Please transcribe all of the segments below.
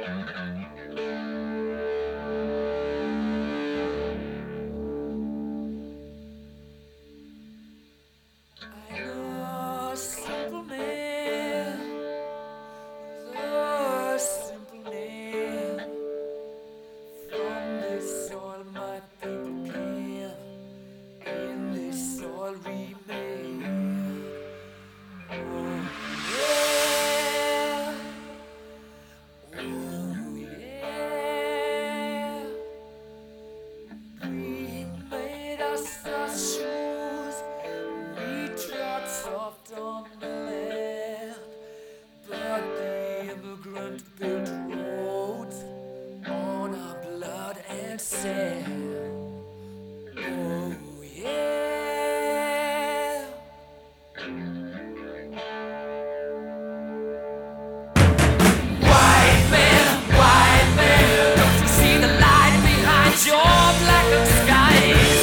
A simple man, a simple man. From this soil my people came, in this soil remain. Oh yeah, oh yeah. Greed made us our shoes, we trod soft on the land, but the immigrant built roads on our blood and sand. Oh yeah. White man, don't you see the light behind your blackened skies?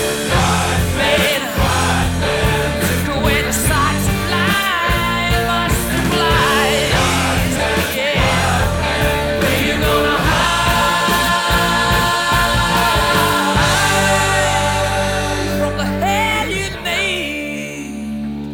White man, took away the sights of life, must fly. Yeah, where you gonna hide from the hell you made?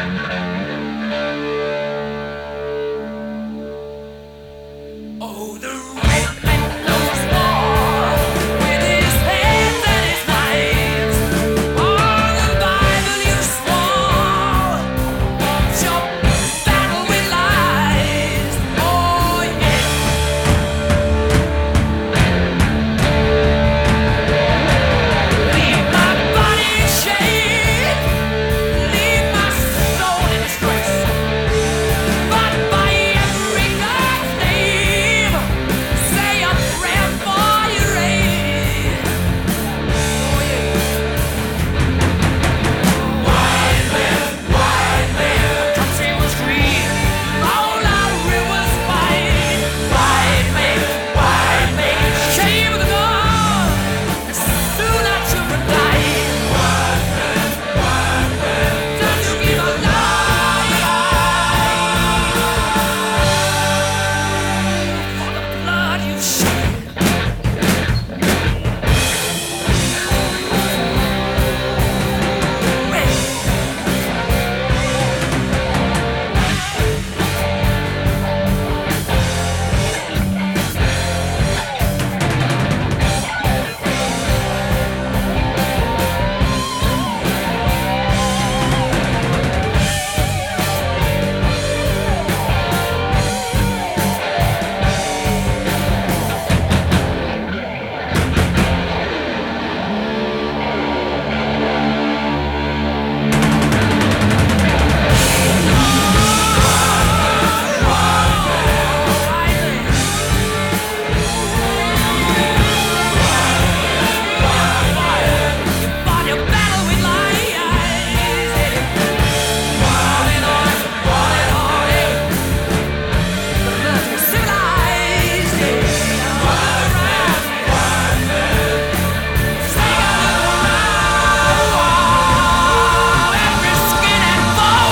Oh, the red man knows war with his hands and his knives. Oh, the Bible you swore, wants your battle with lies. Oh, yeah. Leave my body in shame, leave my soul in disgrace. But by every God's name, say a prayer for your race. Oh yeah. White man, country was green, all our rivers white. White man, shame of the dawn, and soon our children died. Time to give a life for the blood you shed. Fought your battle with lies. On and on, the blood you civilized. Every skin and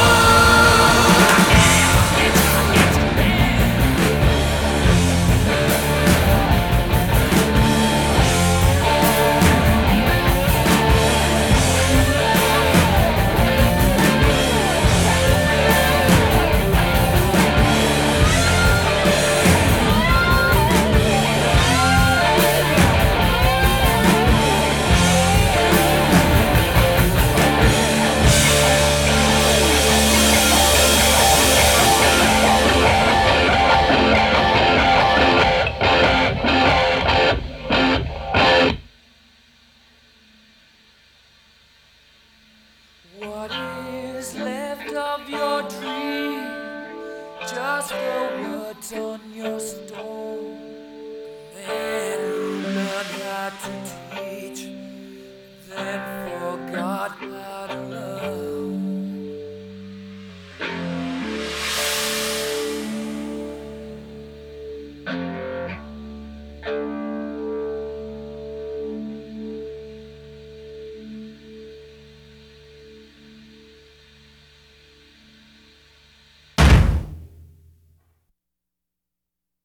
what is left of your dream? Just the words on your stone. Then who learned how to teach, then forgot how